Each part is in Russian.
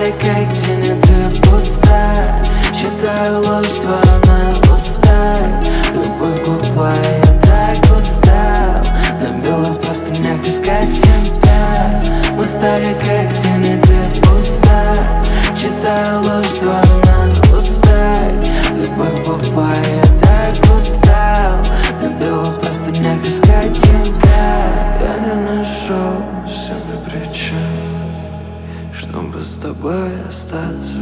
стали как тени, ты пустая. Считаю ложь твою на устах. Любовь глупая, я так устал. На белых простынях искать тебя. Мы стали как тени, ты пустая. Считаю ложь твою на устах. Любовь глупая, я так устал. На белых простынях искать тебя. Я не нашел себе причин, чтобы с тобой остаться,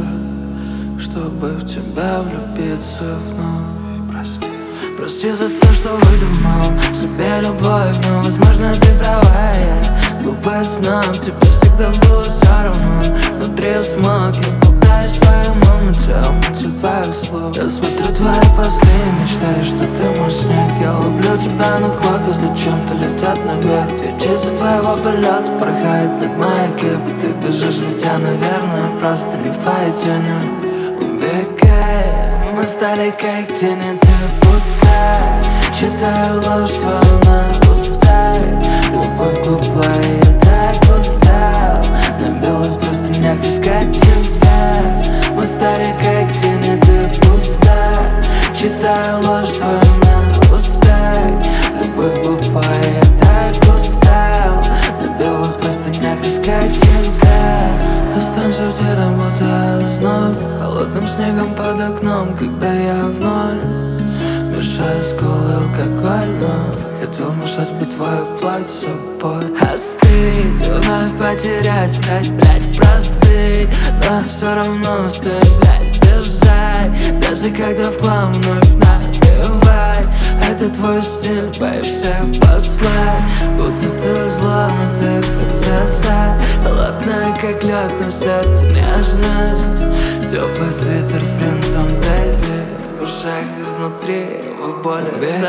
чтобы в тебя влюбиться вновь. Прости за то, что выдумал себе любовь, но возможно ты права. Я глупый сном, теперь всегда было все равно. Внутри смог, я путаюсь в твоем умыте твоих слов. Я смотрю твои посты и мечтаю, что ты мой снег. Я ловлю тебя на хлопья, зачем-то летят наверх. Две часы твоего полета проходит над моей кепкой. Ты бежишь, ведь я, наверное, просто не в твоей тени. Убегай, мы стали как тени, ты пустая. Считаю ложь твою на устах. Любовь глупая, я так устал. На белых простынях искать тебя. Мы стали как тени, ты пустая. Считаю ложь твою на устах. Любовь глупая, я так устал. На белых простынях искать тебя. Останься где-то, будто зноб, холодным снегом под окном, когда я в ноль. Мешаю с колой алкоголь, но хотел мешать быть твою плоть собой. Остыть, вновь потерять, стать, блядь, простый. Но все равно стоит, блядь, бежать. Даже когда в хлам вновь набивай. Это твой стиль, боюсь всех послать. Будто ты зла, но ты принцесса. Холодная, как лед, но в сердце нежность. Теплый свитер с принтом Дэдди. В ушах изнутри, в боли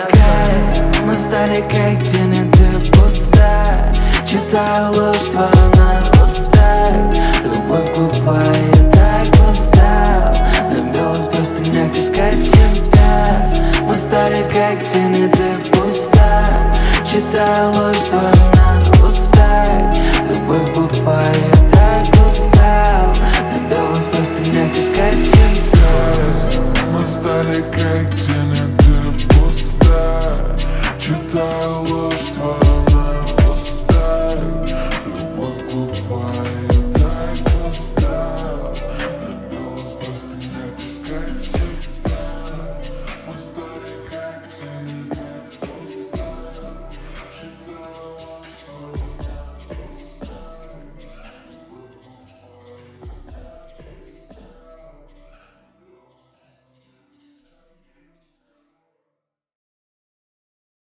цепь. Мы стали как тени, ты пустая. Читаю ложь твою на устах. Любовь глупая, я так устал. На белых простынях искать тебя. Мы стали как тени, ты пустая. Читаю ложь твою на устах. Любовь глупая, я так устал. На белых простынях